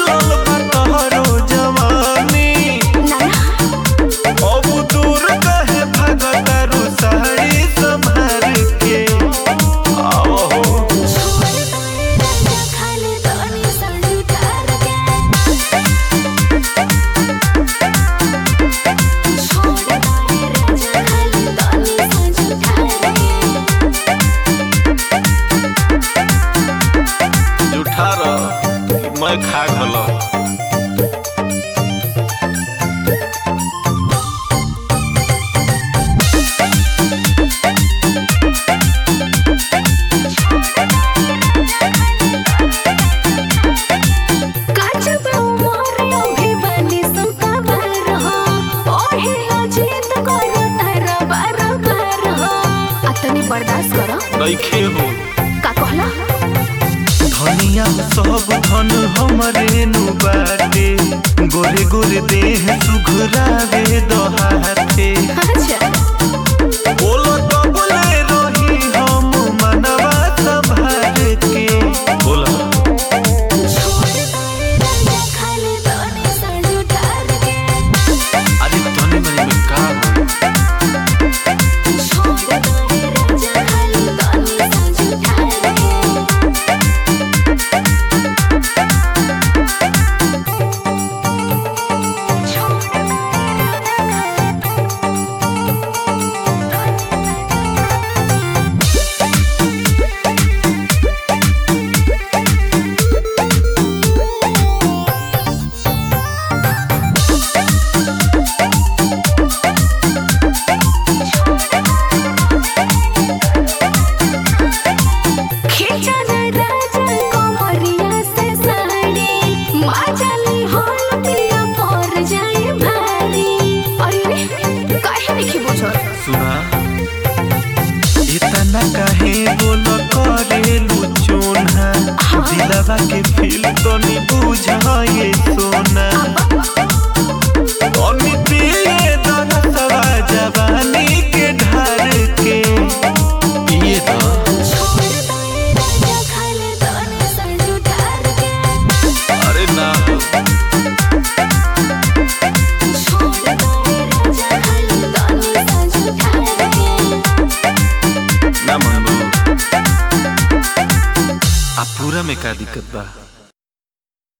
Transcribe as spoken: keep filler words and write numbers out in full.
मिलल बा तोहरो जवानी अब दूर कहे भगतारू साड़ी संभार के आओ मैं खा गलो बर्दाश्त करो नइखे हो का कहला धनिया सब धन हमरे नु बाटे गोरे गोरे देह सुघरावे दोहाते अच्छा बोलो तो बोले रही हम मनवा संभाल के बोला अरे धनी मनी में का सुना इतना काहे बोल करेलू चोना दिलवा के फील तो नहीं बुझा ये सोना अमिती दरसवा जवानी के ढार के ये तो अरे ना पूरा में का दिक्कत बा।